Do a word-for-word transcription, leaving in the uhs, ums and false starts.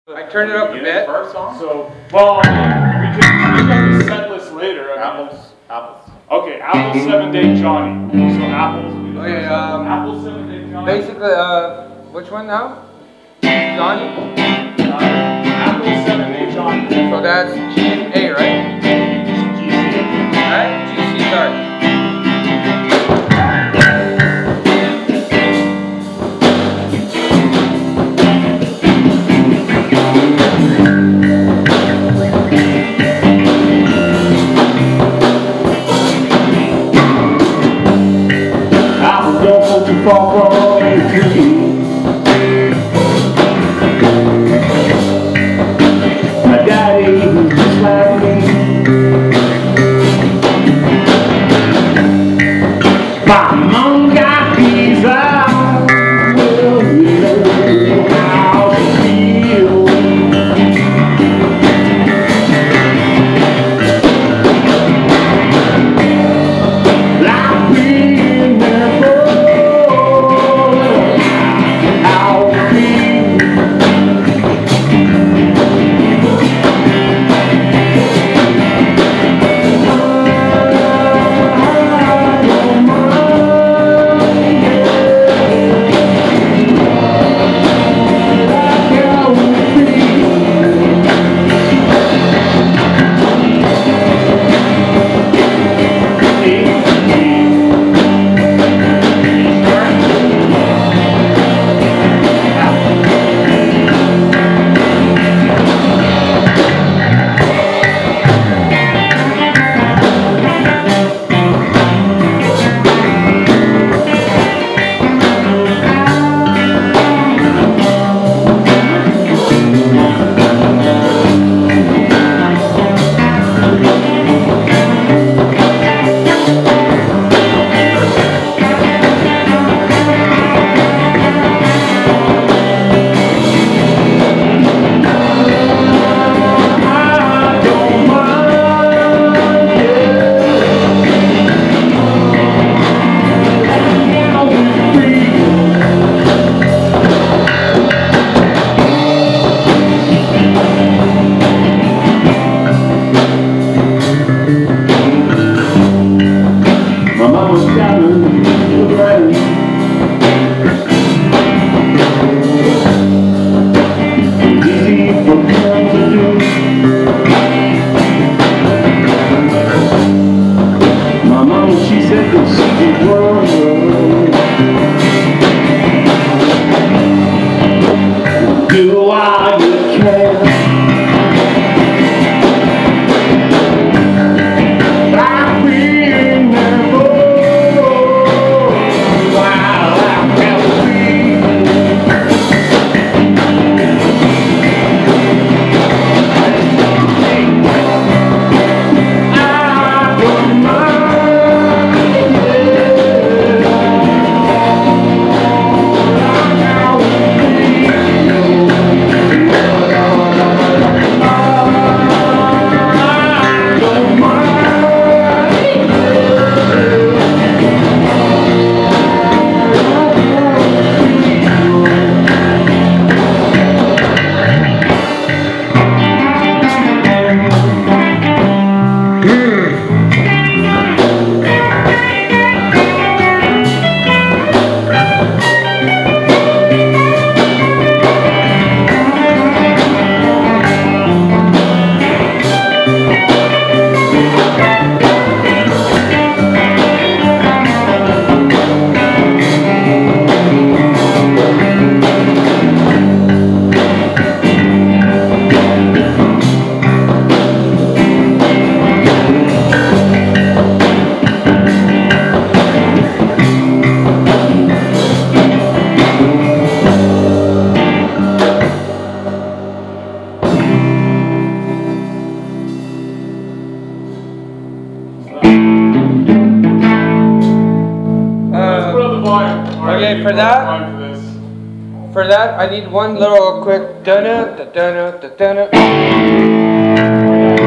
I turned it up a bit. First song? So, well, we can look at the set list later. I mean, Apples. Apples. okay, Apple Seven Day Johnny. So Apple's. Okay, um, Apple Seven Day Johnny. Basically, uh, which one now? Johnny? Uh, Apple Seven Day Johnny. So that's G A, right? G C. Alright? G C, sorry. Far from the tree. My daddy was just like me. My mom got these eyes. Well, you know how to feel. Like being there for do all you can. I've been there for a while. I've never been. I don't mind, Okay, for that, for that, I need one little quick dun-dun, dun-dun, dun-dun.